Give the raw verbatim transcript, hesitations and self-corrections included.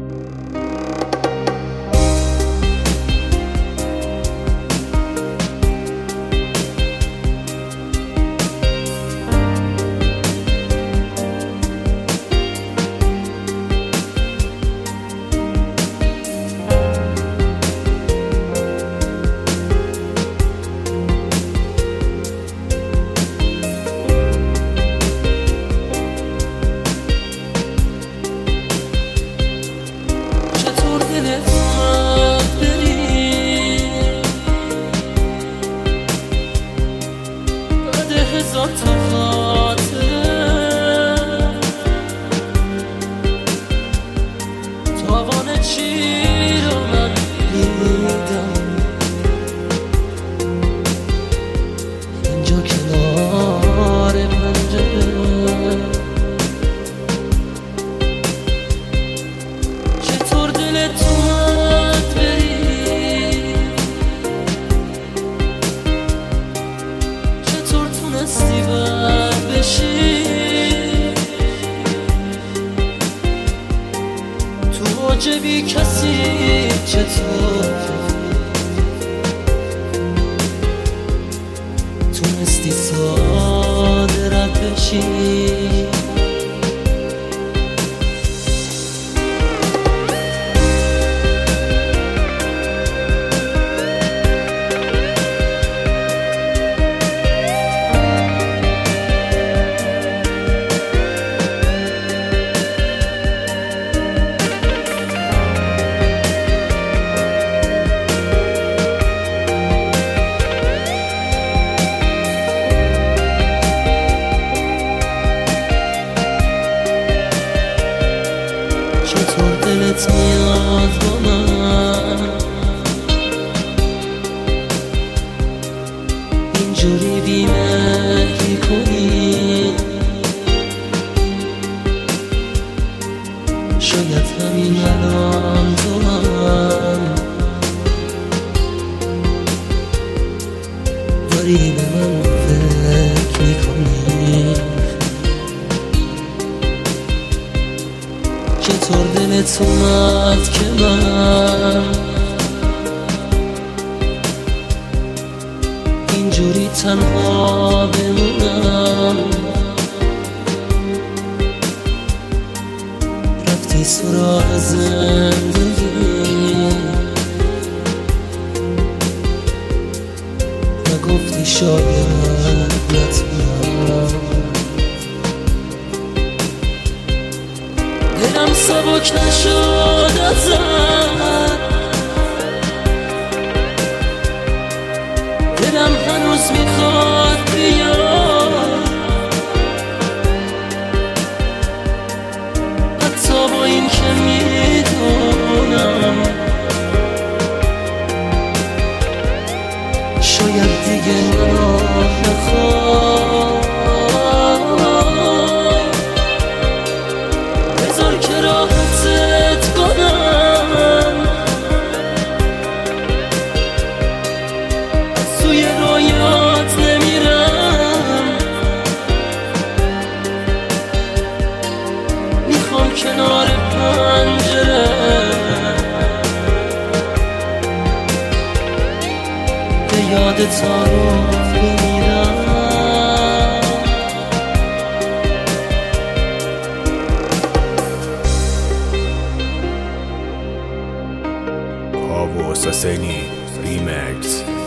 عجبی کسی چطور تونستی ساده رد بشی. چطور دلت میاد با من اینجوری بی‌مهری کنی؟ شاید همین الان تو هم داری به من فکر میکنی. چطور دلت اومد که من اینجوری تنها بمونم؟ رفتی سراغ زندگی نگفتی شاید نتونم. دلم سبک نشد ازت، دلم هنوز میخواد بیاد، حتی با این که میدونم شاید دیگه منو نخواد. که راحتت کنم از توی رویات نمیرم، میخوام کنار پنجره به یاد تعارف بمیرم. Hosseini Remix.